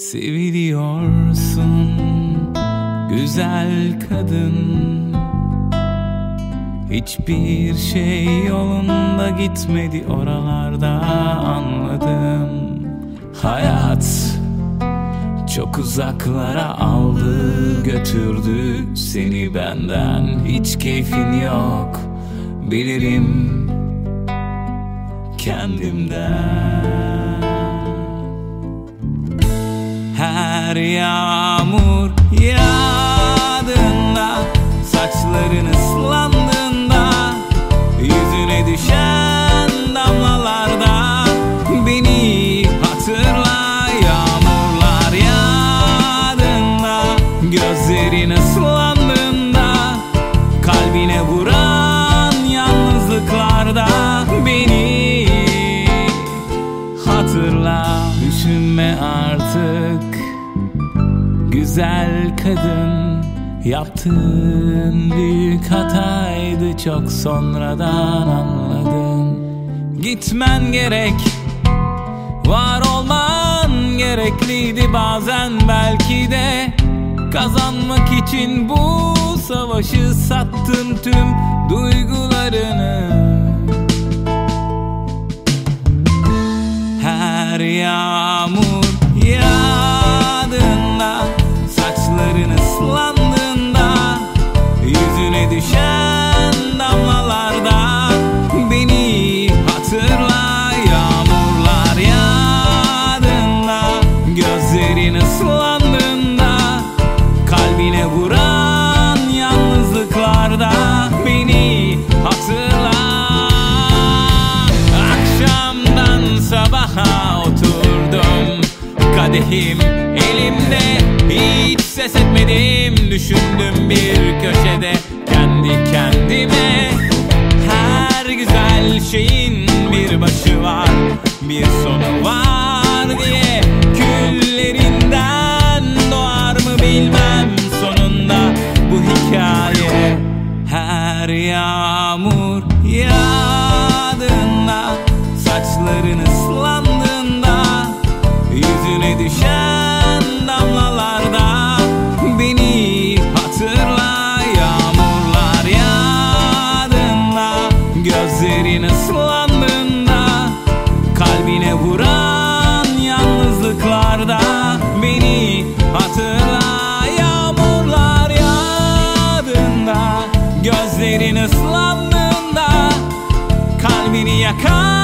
Seviliyorsun güzel kadın, hiçbir şey yolunda gitmedi oralarda, anladım. Hayat çok uzaklara aldı götürdü seni benden, hiç keyfin yok bilirim kendimden. Her yağmur yağdığında, saçların ıslandığında, yüzüne düşen damlalarda beni hatırla. Yağmurlar yağdığında, gözlerin ıslandığında, kalbine vuran yalnızlıklarda beni hatırla. Düşünme artık güzel kadın, yaptığın büyük hataydı, çok sonradan anladın. Gitmen gerek, var olman gerekliydi bazen, belki de kazanmak için bu savaşı sattın tüm duygularını. Her yağmur yağdığında, saçların ıslandığında, yüzüne düşen damlalarda beni hatırla. Yağmurlar yağdığında, gözlerin ıslandığında, kalbine vuran yalnızlıklarda beni hatırla. Akşamdan sabaha oturdum, kadehim elimde, hiç ses etmedim, düşündüm bir köşede kendi kendime. Her güzel şeyin bir başı var, bir sonu var diye, küllerinden doğar mı bilmem sonunda bu hikaye. Her yağmur yağdığında, saçların ıslandığında, yüzüne düşen damlalarda beni hatırla. Yağmurlar yağdığında, gözlerin ıslandığında, kalbine vuran yalnızlıklarda beni hatırla. Yağmurlar yağdığında, gözlerin ıslandığında, kalbini yakar